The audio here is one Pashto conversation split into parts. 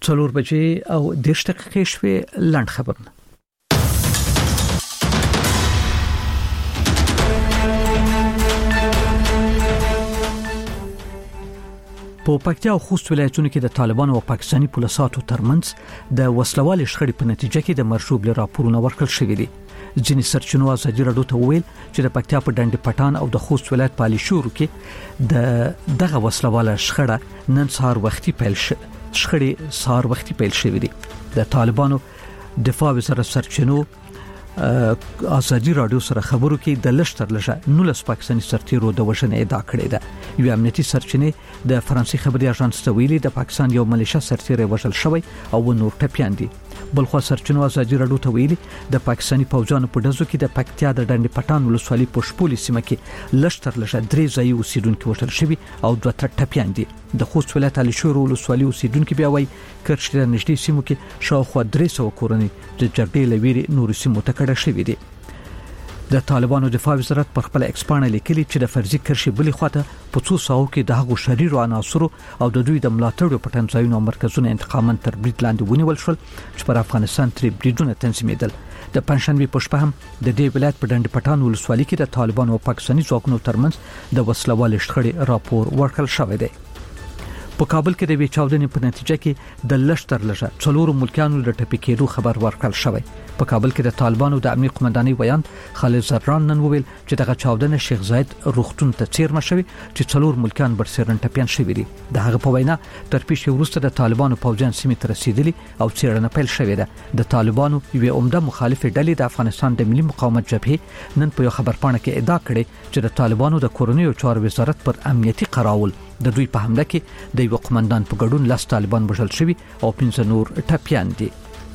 4 بجې او 10 دقیقې شوې. لاند خبرونه. په پکتیا او خوست ولایتونو کې د طالبانو او پاکستاني پولیسو ترمنځ د وسلوال شخړې په نتیجه کې د مرشوب له راپورونو ورکړل شوې دي. ځینې سرچینو ازادي راډیو ته ویل چې د پکتیا په ډنډ پټان او د خوست ولایت په علي شور کې دغه وسلوال شخړه نن سهار وختي پیل شوې دي. د طالبانو دفاع وزارت سرچینو ازادي راډیو سره خبرو کې د لشتر لږه 19 پاکستاني سرتیرو د وژنې ادعا کړې ده. یو امنیتي سرچینه د فرانسې خبري اژانس ته ویلي د پاکستان یو ملیشیا سرتیر وژل شوی او نور ټپيان دي. بلخو سرچینو ازادي راډیو ته ویلي د پاکستاني پوځانو په دزو کې د پکتیا د ډنډ پټان ولسوالۍ په شپولې سیمه کې لشتر لږه 3 ځای اوسیدونکو وژل شوی او 2 ټپيان دي. د خوست ولایت علي شور ولسوالۍ اوسیدونکو بیا وایي کرشته نږدې سیمو کې شاوخوا 300 کورنۍ د جګړې لویري نور سیمو ته کډه شوې دي. د طالبانو دفاع وزارت پر خپل ایکسپانه لیکلي چې د فرضي کرشي بلی خواته په 200 ساو کې د هغو شریرو عناصرو او د دوی د ملاتړو په تنظیمونو مرکزونو انتقامن تر برید لاندې ونیول شول چې پر افغانستان تر بریدونه تنظیمېدل. د پنځشنبه په شپه هم د دې ولایت په ډنډ پټان ولسوالۍ کې د طالبانو او پاکستاني ځواکونو ترمنځ د وسلوال شخړې راپور ورکړل شوی دی. په کابل کې د ویچاودنې په نتیجه کې د لشتر لږه 4 ملکیانو د ټپي کېدو خبر ورکړل شوی. په کابل کې د طالبانو د امنیت قومندانۍ ویان خالد زران نن وویل چې دغه چاودنه شیخ زاید روغتون ته چیرمه شوی چې 4 ملکیان برسېرن ټپيان شوی دي. د هغه په وینا تر پیښې وروسته د طالبانو پوځیان سیمې ته رسیدلي او څېړنه پیل شوې ده. د طالبانو یو عمده مخالف ډلې د افغانستان د ملي مقاومت جبهه نن په یو خبرپاڼه کې ادعا کړې چې د طالبانو د کورنیو چارو وزارت پر امنیتي قراول د دوی په حمله کې د یو قومندان په ګډون 10 طالبان وژل شوي او 15 نور ټپيان دي.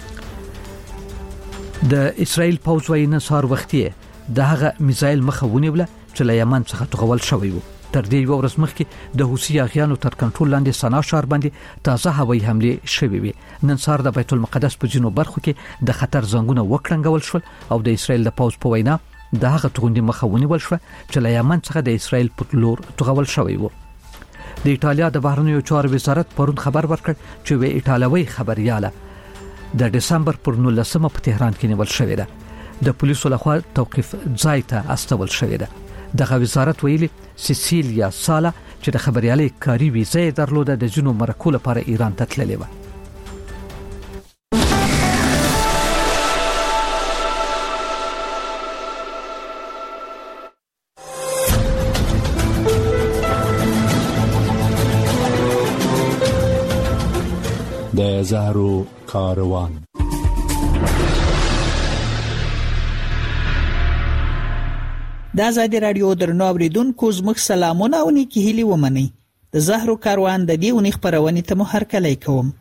د اسرائیل پوځ وايي نن سهار وختي د هغه میزایل مخه ونیوله چې له یمن څخه توغول شوی وو. تر دې یو ورځ مخکې د حوثي اغیانو تر کنټرول لاندې سنا شهر باندې تازه هوایي حمله شوې وي. نن سهار د بیت المقدس په ځینو برخو کې د خطر زنګونه وکړنګول شول او د اسرائیل د پوځ په وینا د هغه توغندي مخه ونیول شو چې له یمن څخه د اسرائیل په لور توغول شوی وو. د ایټالیا د بهرنیو چارو وزارت پرون خبر ورکړ چې وی ایټالوي خبرياله د دسمبر پر 19 په تهران کې نیول شوې ده. د پولیسو لخوا توقيف ځای ته استول شوې ده. دغه وزارت ویلي سیسیلیا سالا چې د خبريالي کاری ویزه درلوده د جنو مرکو لپاره ایران ته تللې و. د زهرو کاروان. د آزادي رادیو درنو اوریدونکو زموږ سلامونه او نیکی هیلي ومنئ. د زهرو کاروان د دې ونې خبرونه ته مو هرکلی کوم.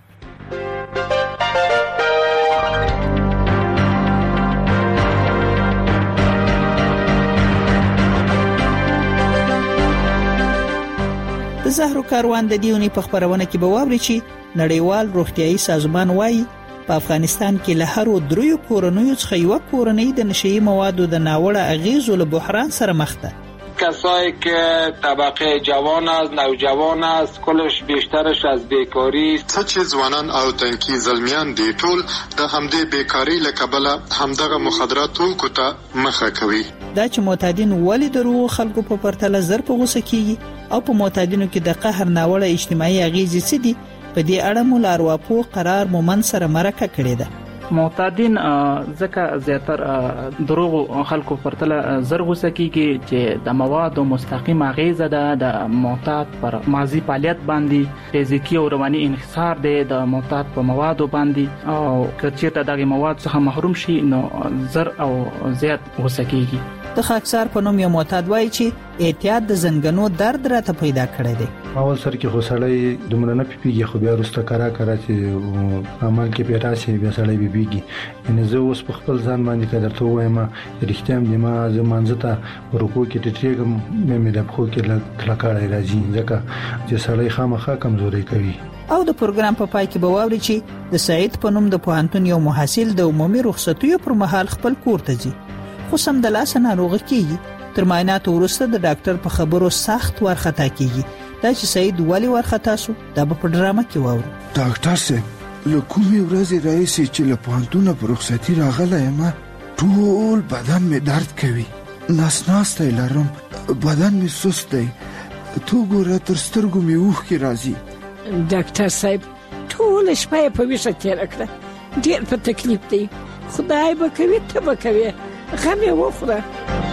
د زهرو کاروان د دې ونې په خبرونه کې به واوري چې نړیوال روغتیايي سازمان وايي په افغانستان کې له هر 3 کورنیو څخه یو کورنۍ د نشئی موادو د ناوړه اغیزو له بحران سره مخ ده. کسایی که طبقه جوان است، نوجوان است، کلش بیشترش از بیکاری است. څه چې ځوانان او تنکي زلمیان دي ټول د همدې بیکاری له کبله همدغه مخدراتو کوته مخه کوي. دا چې معتادین ولې درو خلکو په پرتله زر په غوسه کیږي او په معتادینو کې د قهر ناوړه اجتماعي اغیزې څه دي، په دې اړه مو لارواپو قرار مومن سره مرکه کړې ده. معتادین ځکه زیاتر دروغ خلکو پرتله زر غوسه کیږي چې د موادو مستقیم اغیزه ده د معتاد پر ماضی فعالیت باندې، فزیکی او رواني انحصار ده د معتاد په موادو باندې، او کچېته دغه مواد څخه محروم شي نو زر او زیات غوسه کیږي. د خاکسار په نوم یو معتاد وایي چې اعتیاد د زنګنو درد راته پیدا کړی دی. اول سر کې خو سړی دومره نه پیږي، خو بیا وروسته کرا چې عمل کې پیدا شي بیا سړی پیږي. یعنی زه اوس په خپل ځان باندې که درته وایم رښتیا هم ما زمانځه ته رکوع کې ټیټېږم مې د پښو کې کلکړی راځي ځکه چې سړی خامخا کمزوري کوي. او د پروګرام په پای کې به واوري چې د سعید په نوم د پوهنتون یو محصل د عمومي رخصتیو پر مهال خپل کور ته ځي، خو سم د لاس ناروغ کیږي. تر معایناتو وروسته د ډاکټر په خبرو سخت ورختا کیږي. دا چې سعید ولی ورختا شو دا په ډرامه کې واورو. ډاکټر صاحب له کومې ورځې راهیسې چې له پوهنتونه په رخصتي راغلی یم ټول بدن مې درد کوي، ناسناستی لرم، بدن مې سست دی، تو ګوره تر سترګو مې اوښکې راځي. ډاکټر صاحب ټوله شپه یې په ویښه تېره کړه، ډېر په تکلیف دی، خدای به کوي ته به کوې، غم یې وخوره.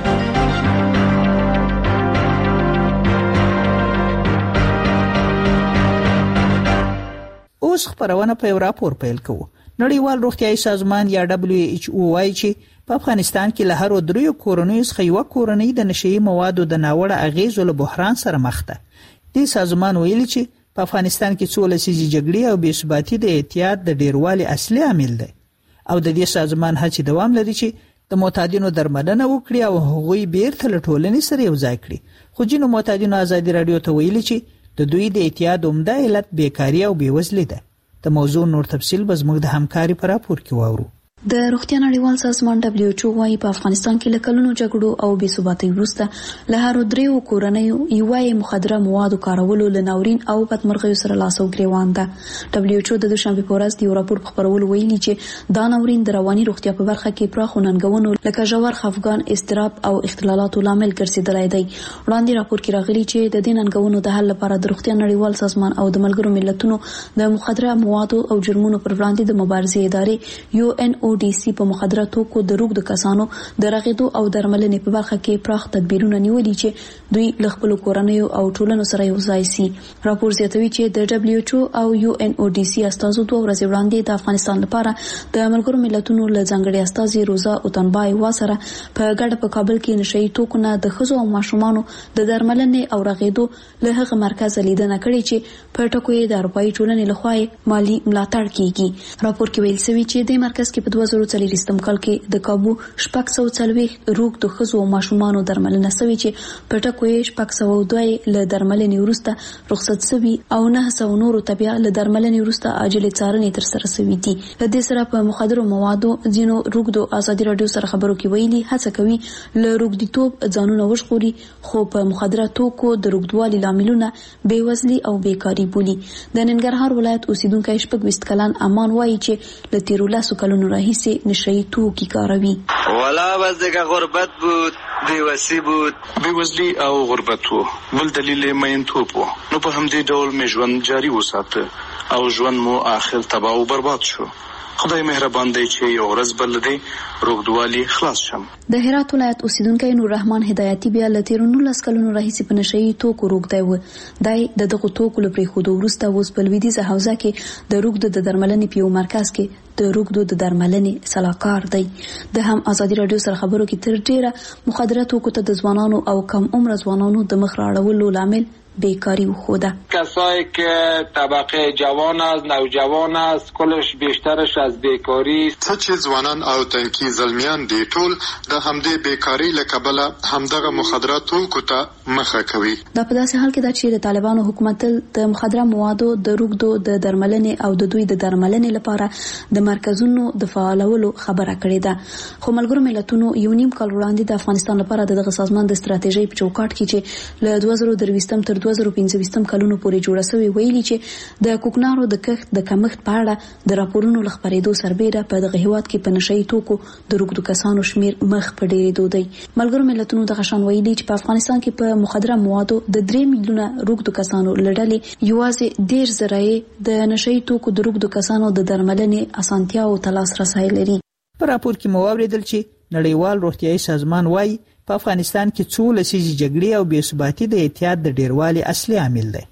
اوس خبرونه په یو راپور پیل کوو. نړیوال روغتیايي سازمان یا WHO وايي چې په افغانستان کې له هر 3 کورنیو څخه یو کورنۍ د نشئی موادو د ناوړه اغیزو له بحران سره مخ ده. د سازمان ویلي چې په افغانستان کې څو لسیزې جګړې او بې ثباتي د اعتیاد د ډیروالي اصلي عامل دی او د دې سازمان هڅې دوام لري چې د معتادینو درملنه وکړي او هغوی بیرته له ټولنې سره یوځای کړي. خو ځینو معتادینو ازادي رادیو ته ویلي چې د دوی د اعتیاد عمده علت بیکاري او بېوزلي ده. د موضوع نور تفصیل به زموږ د همکاري په راپور کې واورو. د روغتیا نړیوال سازمان WHO وايي په افغانستان کې له کلونو جګړو او بې ثباتۍ وروسته له هر 3 کورنیو یوه مخدره موادو کارولو له ناورین او بدمرغیو سره لاس او ګریوان ده. WHO د دوشنبه په ورځ د یو راپور په خپرولو ویلي چې دا ناورین د رواني روغتیا په برخه کې پراخو ننګونو لکه ژور خفګان، اضطراب او اختلالاتو لامل ګرځېدلی دی. وړاندې راپور کې راغلي چې د دې ننګونو د حل لپاره د روغتیا نړیوال سازمان او د ملګرو ملتونو د مخدره موادو او جرمونو پر وړاندې د مبارزې ادارې UNODC په مخدره توکو د روغ د کسانو د رغیدو او درملنې په برخه کې پراخ تدبیرونه نیولي چې دوی له خپل کورنیو او ټولنو سره یوځای سي. راپور زیاتوي چې د WHO او UNODC استازو 2 ورځې وړاندې د افغانستان لپاره د ملګرو ملتونو له ځانګړي استازي روزا اوتنبای واسره په ګډه په کابل کې نشئی توکو نه د ښځو او ماشومانو د درملنې او رغیدو له هغه مرکز لیدنه کړې چې په ټکو یې د اروپایي ټولنې لخوا مالی ملاتړ کیږي. راپور کې ویل شوی چې د مرکز کې په 2040 کال کې د کابو 640 روغ د ښځو او ماشومانو درملنه شوې چې په ټکو یې 602 له درملنې وروسته رخصت شوي او 900 نورو تبع له درملنې وروسته عاجل څارنې ترسره شوې دي. له دې سره په مخدرو موادو ځینو روغ د ازادي رادیو سره خبرو کې ویلي هڅه کوي له روغديتوب ځانونه وژغوري، خو په مخدره توکو د روغدوالي لاملونه بېوزلي او بیکاري بولي. د ننګرهار ولایت اوسیدونکی 26 کلن امان وایي چې له 13 کلونو راهیسې نشئی توکي کاروي. والا بس دغه غربت بود، بیوسی بود، بیوزلی او غربت وو، بل دلیل مینتوب وو. نو په همدې ډول مې ژوند جاری وساته او ژوند مو آخر تباہ او برباد شو. خدای مهربان دی چې یو ورځ بل دی روغدوالي خلاص شم. د هرات ولایت اوسیدونکی نور رحمان هدایتي بیا له 13 کلونو راهیسې په نشئی توکو روغدی و. دای د دغه توکو له پریښودو وروسته اوس په لویدیځه حوزه کې د روغدو د درملنې په یو مرکز کې د روغدو د درملنې سلاکار دی. د هم ازادي رادیو سره خبرو کې تر ډیره مخدره توکو ته د ځوانانو او کم عمر ځوانانو د مخ راړولو لامل بیکاری و خوده. کسایی که طبقه جوان است، نوجوان است، کلش بیشترش از بیکاری است. چې ځوانان او تنکي زلمیان دي ټول د همدې بیکاری له کبله همدغه مخدرات توکو ته مخه کوي. دا په داسې حال کې ده چې د طالبانو حکومت د مخدره موادو د روغدو د درملنې او د دوی د درملنې لپاره د مرکزونو د فعالولو خبره کړې ده. خو ملګرو ملتونو یو نیم کال وړاندې د افغانستان لپاره دغه سازمان د ستراتیژۍ په چوکاټ کې چې له 2023 تر 2015 کلونو پورې جوړه شوې ویلي چې د کوکنارو د کښت د کمښت په اړه د راپورونو لخبرېدو سربېره په دغه هیواد کې په نشئی توکو د روغدو کسانو شمیر مخ په ډېرېدو دی. ملګرو ملتونو دغه شان ویلي چې په افغانستان کې په مخدره موادو د 3 میلیونه روغدو کسانو لړلې یوازې 10 زره د نشئی توکو د روغدو کسانو د درملنې اسانتیا او تلاس رسای لري. په راپور کې مو اوریدل چې نړیوال روغتیايي سازمان وايي په افغانستان کې څو لسیزې جګړې او بې ثباتي د اعتیاد د ډیروالي اصلي عامل دی.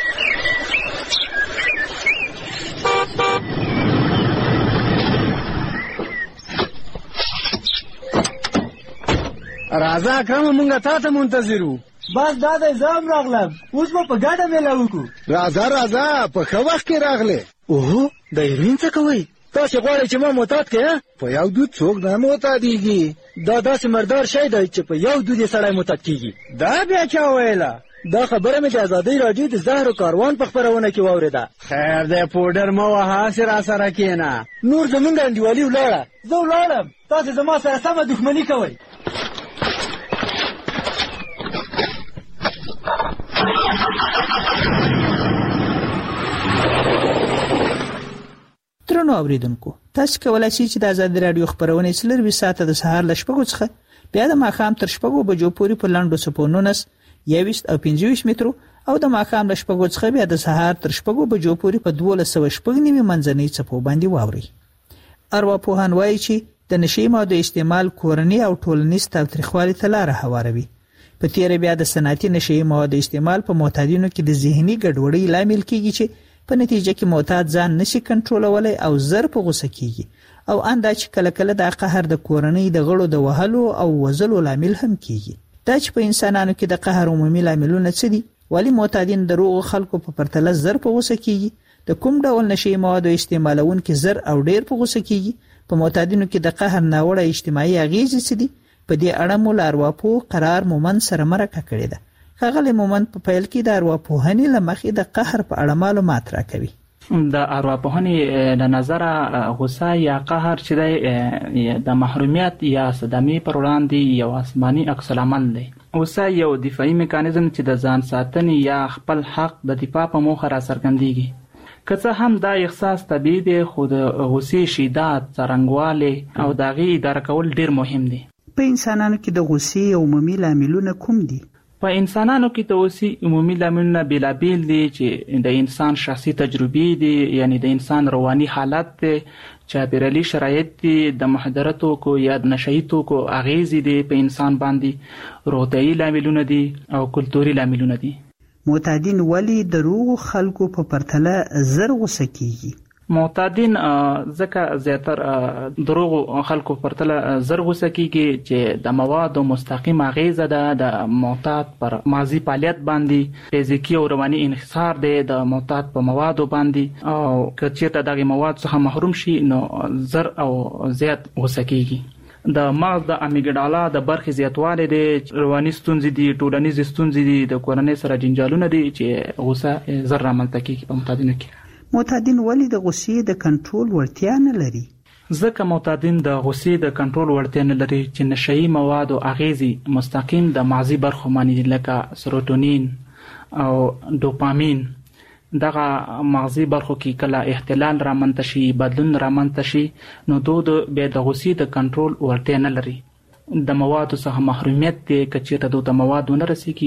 راځه اکرم مونږه تا ته منتظر وو. بس دا د زام راغلم، اوس به په ګډه میله وکړو. راځه په ښه وخت کې راغلې. اوه د هیروین څه کوئ؟ تاسې غواړئ چې ما معتاد کړې؟ په یو دود څوک نه معتادېږي. دا داسې مردار شی دی چې په یو دود یې سړی معتاد کېږي. دا بیا چا ویله؟ دا خبره مې د ازادۍ راډیو د زهرو کاروان په خپرونه کې واورېده. خیر دی پوډر مه وهه، هسې راسره کښېنه. نور زمونږ انډیوالي ولاړه. زه ولاړم، تاسې زما سره سمه دښمني کوئ. درنو اوریدونکو تاسو کولای شئ چې د آزاد رادیو خبرونه سلروي ساعته د سهار ل 8:00 څخه بیا د ماښام تر 8:00 بجو پورې په لاندو سپونونس 21 او 25 مترو او د ماښام ل 8:00 څخه بیا د سهار تر 8:00 بجو پورې په 1290 منځنۍ څپو باندې واوري. ارواپوهان وایي چې د نشي ماده استعمال کورنۍ او ټولنیز تاوتریخوالي ته لار هواروي. په تیر بیا د صنعتي نشي ماده استعمال په معتادینو کې د ذهني ګډوډۍ لامل کیږي چې په نتیجه کې معتاد ځان نشي کنټرولولای او زر په غوسه کیږي او اندا چې کله کله د قهر د کورنۍ د غړو د وهلو او وزلو لامل هم کیږي. دا چې په انسانانو کې د قهر عمومي لاملونه څه دي؟ ولی معتادین دروغ خلکو په پرتله زر په غوسه کیږي؟ د کوم ډول نشي موادو استعمالون کې زر او ډیر په غوسه کیږي؟ په معتادینو کې د قهر ناوړه اجتماعي اغیزې څه دي؟ په دې اړه مو ارواپوه قرار مومند سره مرکه کړې ده. ښاغلی مومند په پیل کې د ارواپوهنې له مخې د قهر په اړه معلومات راکوي. د ارواپوهنې له نظره غوسه یا قهر چې د محرومیت یا صدمې پر وړاندې یو آسماني عکس العمل دی. غوسه یو دفاعي میکانیزم چې د ځان ساتنې یا خپل حق د دفاع په موخه را څرګندېږي. که څه هم دا احساس طبیعي دی خو د غوسې شدت، څرنګوالی او د هغې اداره کول ډیر مهم دی. په انسانانو کې د غوسې عمومي لاملونه کوم دي؟ په انسانانو کې د غوسې عمومي لاملونه بیلابیل دي چې د انسان شخصي تجربې دي، یعنی د انسان رواني حالت دی، چاپیریالي شرایط دي، د مخدره توکو یا د نشهیي توکو اغیزې دي په انسان باندې، روغتیایي لاملونه دي او کلتوري لاملونه دي. معتادین ولی دروغ خلکو په پرتله زر غوسه کیږي؟ معتادین ځکه زیاتر دروغ خلکو پرتله زر غوسه کیږي چې د موادو مستقیم اغیزه ده د معتاد پر ماضي فعالیت باندې، فزیکی او رواني انحصار دی د معتاد په موادو باندې، او که چیرته دغه مواد څخه محروم شي نو زر او زیات غوسه کیږي. د مغز د امیګډالا د برخې زیاتوالی دی، رواني ستونزې دي، ټولنیز ستونزې دي، د کورنۍ سره جنجالونه دي چې غوسه زر رامنځته کیږي په معتادینو کې. معتادین ولی د غوسې د کنټرول وړتیا نه لري؟ ځکه معتادین د غوسې د کنټرول وړتیا نه لري چې نشهیي موادو اغیزې مستقیم د مغزي برخو باندې لکه سروټونین او ډوپامین دغه مغزي برخو کې کله اختلال رامنځته شي، بدلون رامنځته شي، نو د غوسې د کنټرول وړتیا نه لري. د موادو څخه محرومیت دی، که چېرته د موادو نه رسېږي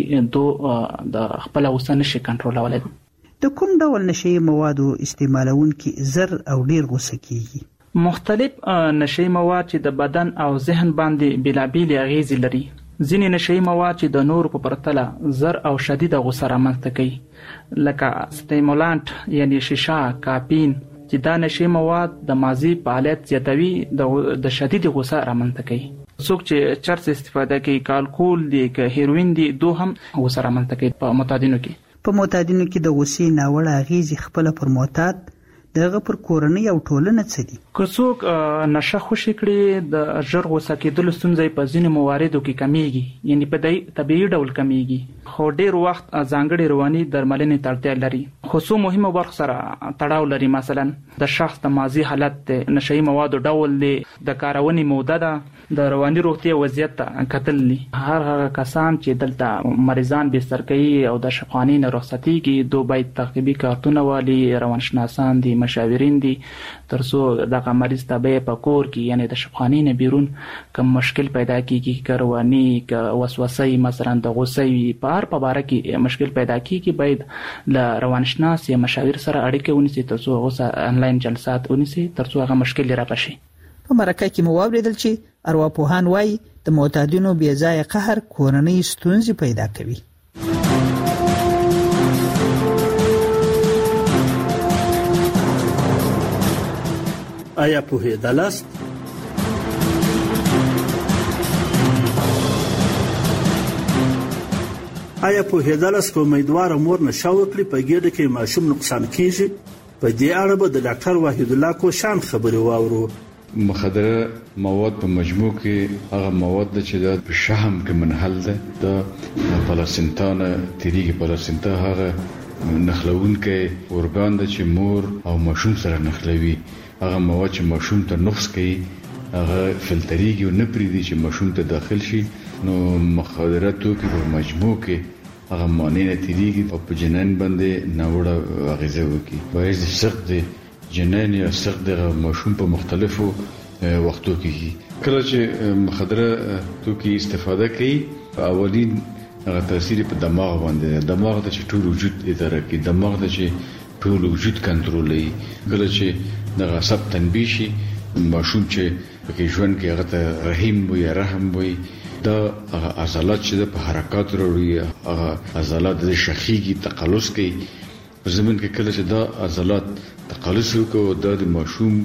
د خپله غوسه نشي کنټرولولی. د کوم ډول نشهیي موادو استعمالونکي زر او ډیر غوسه کیږي؟ مختلف نشهیي مواد چې د بدن او ذهن باندې بیلابیلې اغیزې لري. ځینې نشهیي مواد چې د نورو په پرتله زر او شدیده غوسه رامنځته کوي، لکه سټیمولانټ یعنی شیشه، کافین، چې دا نشهیي مواد د ماضي فعالیت زیاتوي، د شدید غوسه رامنځته کوي. څوک چې چرس استفاده کوي، کالکول دی، که هیروین دی، دو هم غوسه رامنځته کوي په معتادینو کې. په معتادینو کې د غوسې ناوړه اغیزې خپله پر معتاد دغه پر کورنۍ او ټولنه څه دي؟ که څوک نشه خوشي کړي د ژر غوسه کېدلو ستونزې په ځینو مواردو کې کمیږي، یعنی په طبیعي ډول کمیږي، خو ډیر وخت ځانګړي رواني درملنې ته اړتیا لري. خو څو مهمو برخو سره تړاو لري، مثلا د شخص د ماضي حالت دی، نشهیي موادو ډول دی، د کارونې موده ده، د رواني روغتیا وضعیت ته کتل دي. هغه کسان چې دلته مریضان بستر کوي او د شفاخانې نه رخصتېږي، دو باید تعقیبي کارتونه والي، روانشناسان دي، مشاورین دي، ترڅو دغه مریض ته به په کور کې یعنی د شفاخانې نه بیرون کوم مشکل پیدا کیږي، که رواني، که وسوسه مثلا د غوسې په هر په باره کې مشکل پیدا کیږي، باید له روانشناس یا مشاور سره اړیکه ونیسي ترڅو غوسه انلاین جلسات ونیسي ترڅو هغه مشکل رافع شي. په مرکه کې مو واوریدل چې ارواپوهان وایي د معتادینو بې ځایه قهر کورنۍ ستونزې پیدا کوي. آیا پوهېدلاست؟ آیا پوهېدلاست که امیدواره مور نشه وکړي په ګېډه کې ماشوم نقصان کیږي؟ په دې اړه به د ډاکټر وحید الله کوشان خبرې واورو. مخدره مواد په مجموع کې هغه مواد چې د شحم کې منحل ده، د پلاسینتا نه تیریږي. پلاسینتا هغه نخلونکی ارګان ده چې مور او ماشوم سره نخلوي. هغه مواد چې ماشوم ته نقص کوي هغه فلتریږي او نه پریږدي چې ماشوم ته داخل شي. نو مخدره توکي په مجموع کې هغه معنی نه تیریږي او په جنین باندې ناوړه اغیزه وکړي. باید سخت جنین یا سخت د ماشوم په مختلفو وختو کې کله چې مخدره توکي استفاده کوي اولین هغه تاثیر په دماغ باندې دماغ د ټول وجود اداره کوي دماغ د ټول وجود کنټرولوي کله چې د غصب تنبیه شي ماشوم چې په ژوند کې هغه ته رحیم وي رحم وي دا عضلات چې په حرکت وروړي هغه عضلات د شخیږي تقلص کوي زمون کې کله چې دا عضلات تقلص وکړي د ماشوم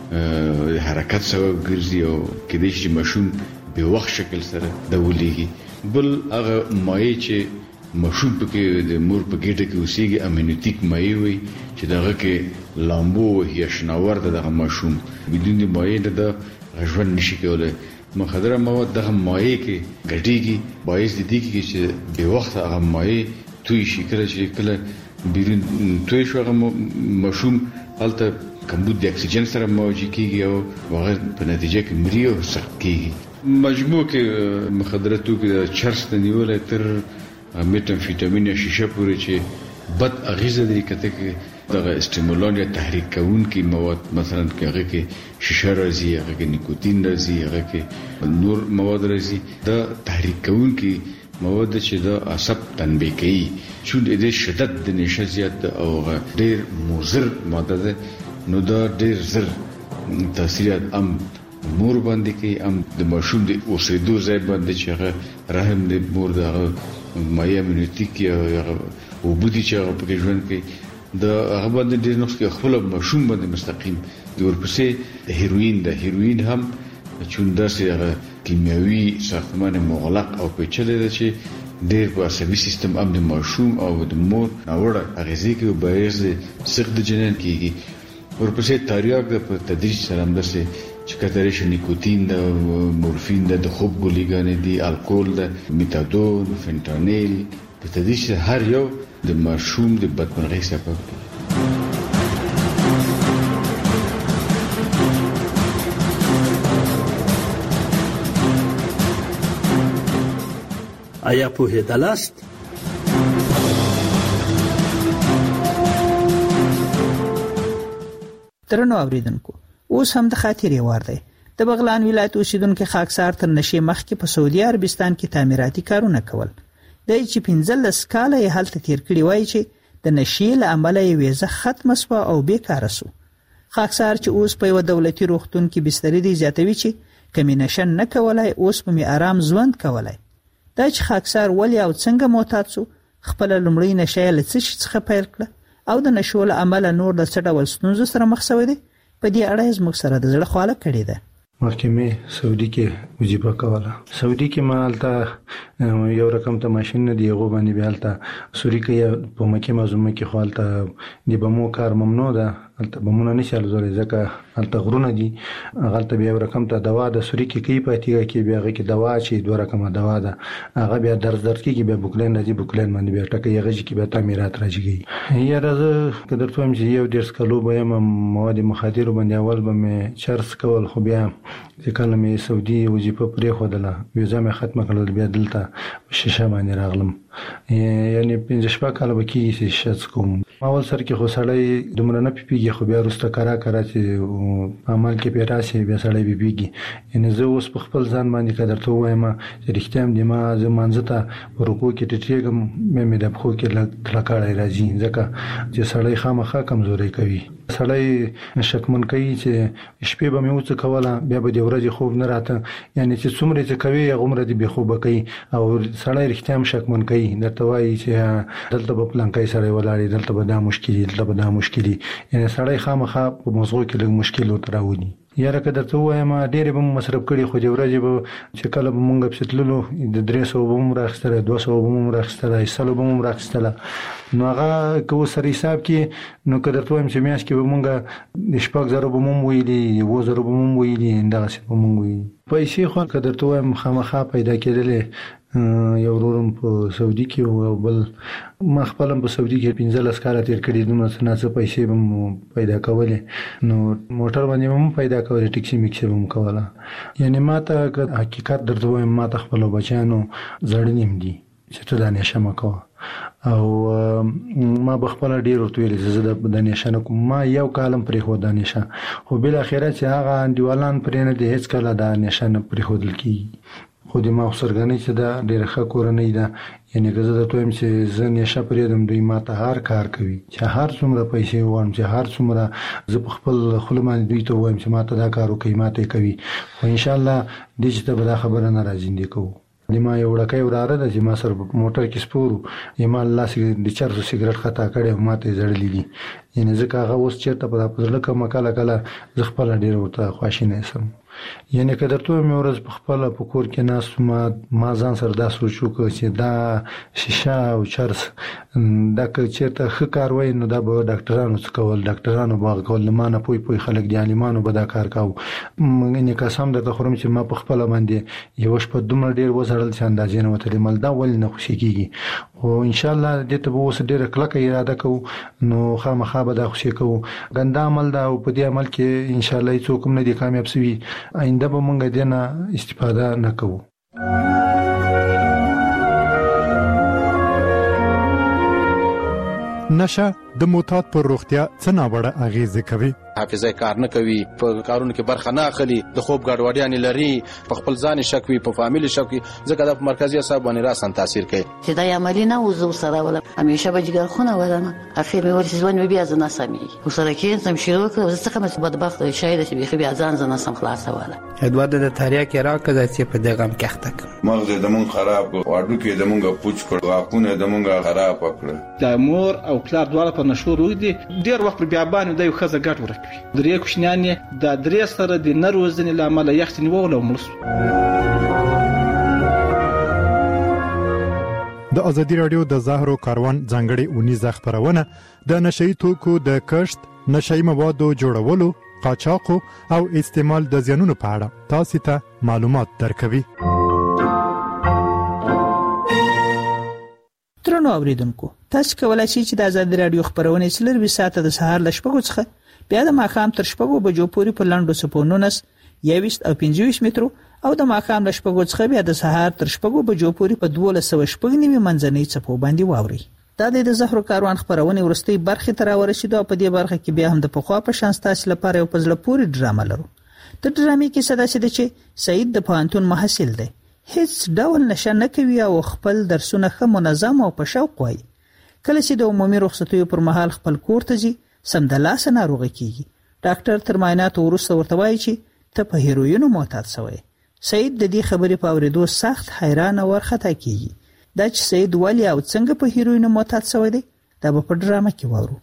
حرکت سبب ګرځي او کله چې ماشوم به وخت شکل سره د ولېږي بل هغه مایع چې ماشوم پکې د مور په ګډه کې اوسېږي امینوتیک مایع وي چې دغه کې لامبو یا شناور دغه ماشوم بدون مایع د ژوند نشي کولای مخدره مواد دغه مایع کې ګډيږي باعث دي چې به وخت هغه مایع توی شي کله بیرون توی شو هغه ماشوم البته کمبود د اکسیجن سره موجي کیږي او هغه په نتیجه کې مري او سخت کیږي مجموع کې مخدره توکي چرس ته نیول تر میتامفیټامین یا شیشه پورې چې بد اغیزه لري کته کې دغه استیمولان یا تحریک کوونکي مواد مثلا کې هغه کې شیشه راځي هغه کې نیکوتین راځي هغه کې نور مواد راځي دا تحریک کوونکي مواد چې دا عصب تنبیه کوي چې د شدت د نشه زیات او ډیر مضر ماده ده نو دا ډیر زر تاثیرات مور باندې کې د ماشوم د اوسېدو ځای باندې چې هغه رحم د مور د مایع امینوتیک یا او بودی چې هغه په ژوند کې د هغه باندې ډیر نقص کې خپل ماشوم باندې مستقیم د ورپسې هیروین هم چون داسې هغه کیمیاوي ساختمان مغلق او پیچلې ده چې ډیر په عصبي سیستم د ماشوم او د مور ناوړه اغیزې کوي باعث سخت جنین کیږي ورپسې تریاک د په تدریج سره همداسې چې کترې شي نیکوتین د مورفین د خوب ګولېګانې دي الکول د میتادون فنټانیل په تدریج هر یو د ماشوم د بدمرغۍ سبب دی آیا پوهېدلاست ترنو اوریدونکو اوس هم د خاطر یوار دی د بغلان ولایت اوسیدونکو خاکسار تر نشي مخکې په سعودي عربستان کې تعمیراتي کارونه کول د چې 15 کال یې حالت تیر کړی وای چې د نشي له امله یې ویزه ختم شو او بیکاره شو خاکسار چې اوس په یو دولتي روغتون کې بستر دی زیاتوي چې کمی نشن نه کولای اوس په می آرام ژوند کولای دا چې خاکسار ولې او څنګه معتاد شو خپل لمړی نشه له څه څخه پیل کړ او د نشو له امله نور د څه ډول ستونزو سره مخ شوی دی په دې اړه زموږ سره د زړه خواله کړې ده محکمه سعودي کې وظیفه کوله سعودي کې مالته یو رقم ته ماشين نه دی غو باندې بیالته سوري کې په مکه معظمه کې خالته دی بمو کار ممنوع ده البته بمونه نشي لزوري ځکه البته غرونه دي غلطه بیا رقم ته دوا د سوري کې پاتېږي کې بیا کې دوا چې دوه رقمه دوا ده هغه بیا درد کې بیا بوکلین راځي بوکلین باندې بیا ټکه یغه کې بیا تعمیرات راځي یا راځه کدر ته هم چې یو ډیر سکلو به مواد مخدر باندې اول به مې چرس کول خو بیا چې کله مې سعودي وظیفه پرې خودله ویزه مې ختمه کړل بیا دلته شیشه باندې راغلم یعنی 15 کال به کې شیشه کوم اول سر کې خو سړی دومره نه پیږي خو بیا وروسته کرا چې عمل کې پیراسي بیا سړی پیږي یعنی زه اوس په خپل ځان باندې قدر ته وایم چې رښتیا هم ما زمانځه ته ورکو کې ټټېګم مې د خو کې لکړای راځي ځکه چې سړی خامخا کمزوري کوي سړی شکمن کوي چې شپې به مې وڅ کوله بیا به د ورځې خوب نه راته یعنی چې څومره چې کوي عمر دې به خوب کوي او سړی رښتیا هم شکمن کوي درته وایي چې دلته په پلانکای سره ولاړی دلته به دا مشکلي دلته به دا مشکلي یعنی سړی خامخا په موضوع کې لږ مشکل وتراوني یاره که درته وایم ډېرې به مصرف کړي خو د ورځې به چې کله به مونږ په تللو د 300 به مونږ راخستله 200 به مونږ راخستله 100 به مونږ راخستله نو هغه که سره حساب کې نو که درته وایم چې میاشت کې به مونږ د 6000 به مونږ ویلي 2000 به مونږ ویلي دغسې به مونږ ویلي پیسې خو که درته وایم خامخا پیدا کېدلې یو ورورم په سعودي کې او بل ما خپل په سعودي کې 15 کال تیر کړي نو څه پیسې به پیدا کولې نو موټر باندې هم پیدا کولې ټیکسي میکسي هم کوله یعنی ما ته حقیقت درته وایم ما ته خپل بچانو زړنیم دي چې ته دا نشه مکو او ما بخپل ډیر ورته ویل زه د نشه کوم ما یو کالم پرې خو د نشه خو بل اخره چې هغه انډیوالان پرې نه دي هیڅ کله د نشه نه پرې خودل کی خو د ما سرګنې چې دا ډیره ښه کورنۍ ده یعنی که زه د تویم چې زه نشه پرېدم دوی ما ته هر کار کوي چې هر څومره پیسې ووایم چې هر څومره زه په خپل خوله باندې دوی ته وایم چې ما ته دا کار وکړي ما ته کوي خو ان شاء الله دې چې ته به دا خبره نه راځي کوو د ما یو وړکۍ وراره ده چې ما سره په موټر کې سپورو یې ما الله د چرسو سیګریټ خطا کړی ما ته زړلې دي یعنی ځکه هغه اوس چېرته په زړه کومه کله زه خپله ډېره ورته خواشینی سم یعنی که درته مې ورځ په خپله په کور کې ناست ما ځان سره دا سوچ وکړ چې دا شیشه او چرس دا که چېرته ښه کار وای نو دا به ډاکټرانو څه کول ډاکټرانو به هغه کول له ما نه پوی خلک دي عالمانو به دا کار کاوه یعنې قسم درته خورم چې ما په خپله باندې یوه شپه دومره ډېر وځړل چې اندازې نه وتلې مل دا ولې نه خوشي کېږي خو انشاءالله دې ته به اوس ډېره کلکه اراده کوو نو خامخا به دا خوشي کوو ګنده عمل ده او په دې عمل کې انشاءالله هېڅوک هم نه دي کامیاب سوي آینده به مونږ دې نه استفاده نه کوو نشه د معتاد پر روغتیا څه ناوړه اغیزه کوي حافظه کار نه کوي په کارونو کې برخه نه اخلي د خوب ګډوډیاں لري په خپل ځان شک وي په فامیل شک وي ځکه د مرکزی اعصاب باندې راسن تاثیر کوي چې دا عملی نه وزو سره ولا همیشه به جګر خونه ولنه اخر مې ورته ځوان بیا ځنه سمي وسره کې سم شروع کړ زه څنګه مې بدبخت شاید چې بیا ځان ځنه سم خلاص ولا ادوار د تاریخ راکړه چې په دغه هم کېخته مغز د مون خراب واډو کې د مونږه پوچ کړ واکونه د مونږه خراب کړ د مور او پلار دواړه په نشو روي دي ډیر وخت بیا باندې د یو خزه ګټ ورکوي درې کوشنیان د درې سره د نروزنې لامل یختنی وول او ملس د ازادي رادیو د زهرو کاروان ځانګړي اونیزه خبرونه د نشئی توکو د کشت نشئی موادو جوړولو قاچاق او استعمال د زیانونو په اړه تاسو ته معلومات درکوي ترنو اوریدونکو تاسو کولای شئ چې د ازادي رادیو خبرونه سلر ساعته د سهار ل شپږو څخه بیا د ماښام تر شپږو بجو پورې په لاندو سپونو نس 21 او 25 مترو او د ماښام ل شپږو څخه بیا د سهار تر شپږو بجو پورې په 1290 منځنۍ چپو باندې واوري دا د زهرو کاروان خبرونه ورستي برخه تر ورسېدو په دې برخه کې بیا هم د پخوا په شان تاسو لپاره یو پزله پوری ډرامه لرو د ډرامې کې صدا سي چې سعید د پانتون محصل دی هیڅ ډول نشه نه کوي او خپل درسونه ښه منظم او په شوق وایي کله چې د عمومي رخصتیو پر مهال خپل کور ته ځي سمدلاسه ناروغ کیږي ډاکټر تر معاینات وروسته ورته وایي چې ته په هیروینو معتاد شوی سعید د دې خبرې په اوریدو سخت حیران او ورختا کیږي دا چې سعید ولی او څنګه په هیروینو معتاد شوی دی دا په ډرامه کې وورو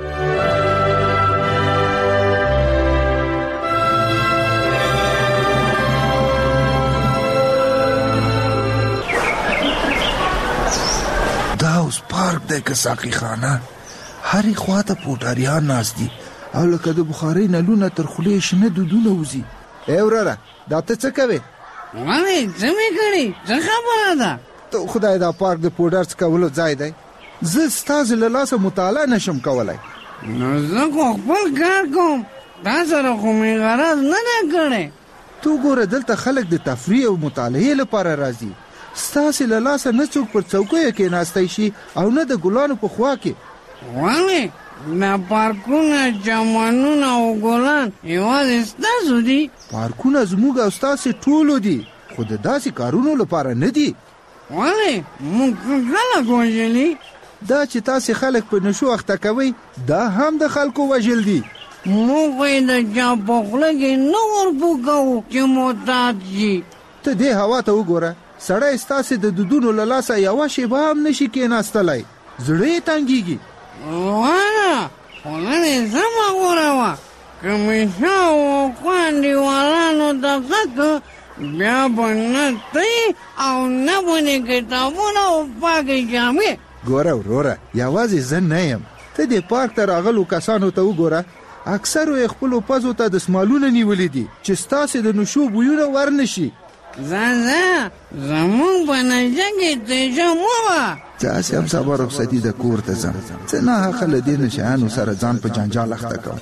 دا اوس پارک دی که ساقي خانه هرې خواته پوټاریان ناست دي او لکه د بخارۍ نلونه تر خولې شنه دودونه وځي ای وراره دا ته څه کوې وایي څه مې کړي څه خبره ده ته خدای دا پارک د پوډر څکولو ځای دی زه ستاسو له لاسه مطالعه نشم کولی نو زه خو خپل کار کوم تا سره خو مې غرض نه دی کړی تو ګوره دلته خلک د تفریح او مطالعې لپاره راځي ستاسو له لاسه نه څوک پر چوکیو کېناستی شي او نه د ګلانو په خوا کې ولې دا پارکونه چمنونه او ګلان یوازې ستاسو دي پارکونه زموږ او ستاسو ټولو دي خو د داسې کارونو لپاره نه دي ولې موږ خلک وژلي دا چې تاسو خلک په نشو اخته کوئ دا هم د خلکو وژل دي موږ یې د چا په خوله کې نه ورپو کوو چې معتاد شي ته دې هوا ته وګوره سړی ستاسو د دودونو له لاسه یوه شیبه هم نشي کېناستلی زړه یې تنګېږي وانا خلنې سمه غوره وه که مې شاوخوا انډیوالانو ته غږ بیا به نه تی او نه به دې کتابونه او پاکې جامې ګوره وروره یوازې زه نه یم ته دې پارک ته راغلو کسانو ته وګوره اکثرو یې خپلو پزو ته دسمالونه نیولي دي چې ستاسې د نشو بویونه ورنشي زه زمونږ په نشه کې تیشه مه وه تاسې هم سبا رخصتي د کور ته ځم څه ناحقه له دې نشیانو سره ځان په جنجال اخته کوم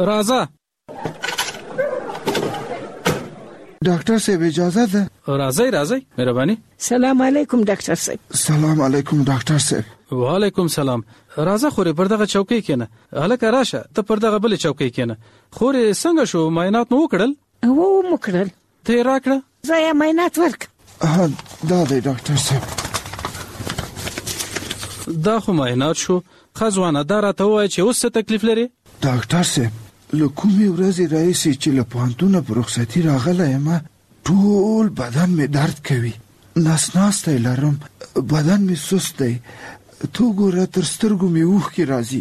راځه ډاکټر صاحب اجازه ده؟ راځي مهرباني. سلام علیکم ډاکټر صاحب. سلام علیکم ډاکټر صاحب. وعلیکم سلام. راځه خورې پر دغه چوکۍ کېنه. هلکه راشه ته پر دغه بل چوکۍ کېنه. خورې څنګه شو معاینات مو وکړل؟ مو کړل. ته راکړه زه یې معاینات ورک. دا دی ډاکټر صاحب. دا خو معاینات شو. خزوانه دا راته وایي چې اوس څه تکلیف لري؟ ډاکټر صاحب له کومې ورځې راهیسې چې له پوهنتونه په رخصتي راغلی یم ټول بدن مې درد کوي. ناسناستی لرم، بدن مې سست دی. تو ګوره تر سترګو مې اوښکې راځي.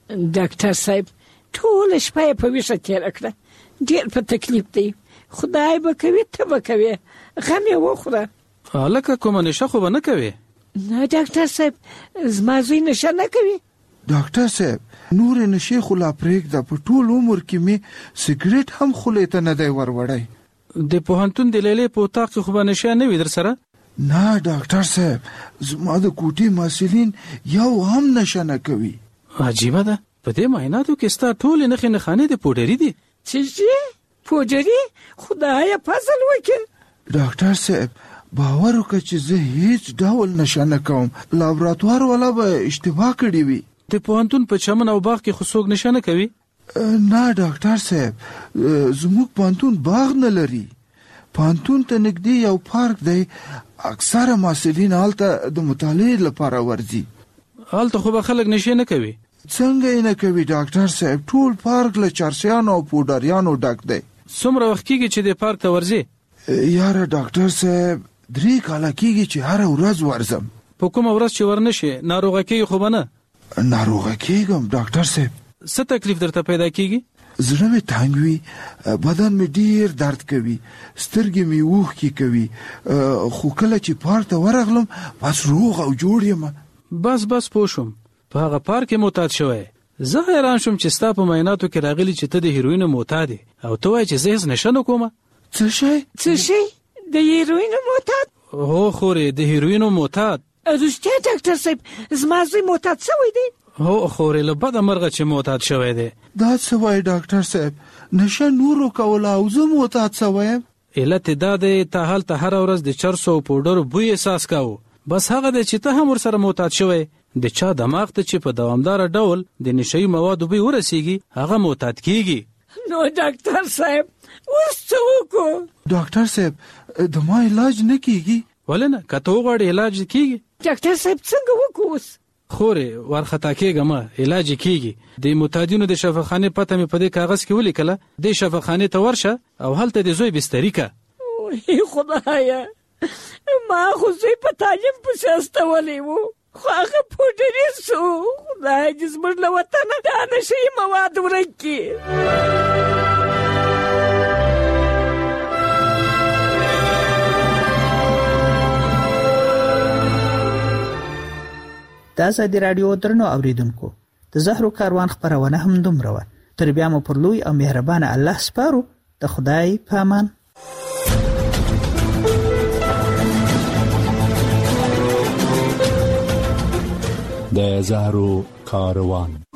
ډاکټر صاحب ټوله شپه یې په ویښه تېره کړه. ډېر په تکلیف دی. خدای به کوي ته به کوې. غم یې وخوره. هلکه کومه نشه خو به نه کوې؟ نه ډاکټر صاحب زما زوی نشه نه کوي. ډاکټر صاحب نور نشي خو لا پرېږده. په ټول عمر کې مې سګریټ هم خولې ته نه دی وروړی. د پوهنتون د لیلې په اتاق کې خو به نشه نه وي در سره؟ نه ډاکټر صاحب زما د کوټې محصلین یو هم نشه نه کوي. عجیبه ده. په دې معایناتو کې ستا ټولې نښې نښانې د پوډري دي. چې پوډري؟ خدایه فضل وکړه. ډاکټر صاحب باور وکړه چې زه هیڅ ډول نشه نه کوم. لابراتوار والا به اشتباه کړې وي. د پوهنتون په چمن او باغ کې خو څوک نشه نه کوي؟ نه ډاکټر صاحب زموږ پوهنتون باغ نه لري. پوهنتون ته نږدې یو پارک دی. اکثره محصلین هلته د مطالعې لپاره ورځي. هلته خو به خلک نشه نه کوي؟ څنګه یې نه کوي ډاکټر صاحب. ټول پارک له چرسیانو او پوډریانو ډک دی. څومره وخت کېږي چې د پارک ته ورځې؟ یاره ډاکټر صاحب 3 کاله کېږي چې هره ورځ ورځم. په کومه ورځ چې ورنشې ناروغه کېږي خو به نه؟ ناروغه کېږم ډاکټر صاحب. څه تکلیف درته پیدا کېږي؟ زړه مې تنګ وي، بدن مې ډیر درد کوي، سترګې مې اوښکې کوي. خو کله چې پارک ته ورغلم بس روغ او جوړ یم. بس پوه شوم. په هغه پارک کې معتاد شوی. زه حیران شوم چې ستا په معایناتو کې راغلی چې ته د هیروینو معتاد یې او ته وایې چې زه هېڅ نشه نه کومه. څه شی؟ د هیروینو معتاد؟ هو خورې د هیروینو معتاد. رښتیا ډاکټر صاحب زما زوی معتاد شوی دی؟ هو خورې له بده مرغه چې معتاد شوی دی. دا څه وایي ډاکټر صاحب؟ نشه نورو کوله او زه معتاد شوی یم؟ علت دا دی ته هلته هره ورځ د چرسو او پوډرو بوی احساس کوو. بس هغه دی چې ته هم ورسره معتاد شوی. د چا دماغ ته چې په دوامداره ډول د نشهیي موادو بوی ورسیږي هغه معتاد کیږي. نو ډاکټر صاحب اوس څه وکړو؟ ډاکټر صاحب د ما علاج نه کیږي؟ ولې نه؟ که ته وغواړې علاج کیږي. ډاکټر صاحب څنګه وکړو اوس؟ خورې وارخطا کېږه مه، علاج کیږي. د معتادینو د شفاخانې پته مې په دې کاغذ کې ولیکله. دې شفاخانې ته ورشه او هلته د زوی بستري که. خدایه ما خو زوی په تعلیم پسې استولی و خو هغه پوډري سو. خدای دې زموږ له وطنه دا نشهیي مواد ورک کړي. د ازادي راډیو درنو اوریدونکو د زهرو کاروان خبرونه هم دومره وه. تر بیا مو پر لوی او مهربانه الله سپارو. د خدای په امان. د زهرو کاروان